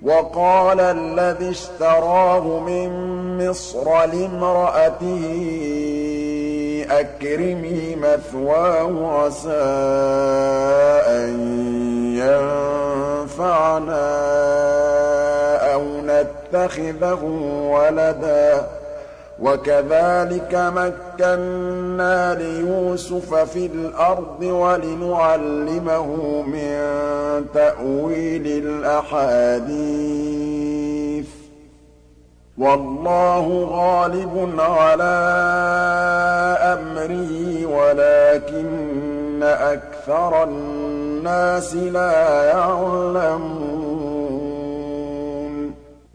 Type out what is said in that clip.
وَقَالَ الَّذِي اشْتَرَاهُ مِن مِّصْرَ لِامْرَأَتِهِ أَكْرِمِي مَثْوَاهُ عَسَىٰ أَن يَنفَعَنَا أَوْ نَتَّخِذَهُ وَلَدًا ۚ وَكَذَٰلِكَ مَكَّنَّا لِيُوسُفَ فِي الْأَرْضِ وَلِنُعَلِّمَهُ مِن تَأْوِيلِ الْأَحَادِيثِ ۚ وَاللَّهُ غَالِبٌ عَلَىٰ أَمْرِهِ وَلَٰكِنَّ أَكْثَرَ النَّاسِ لَا يَعْلَمُونَ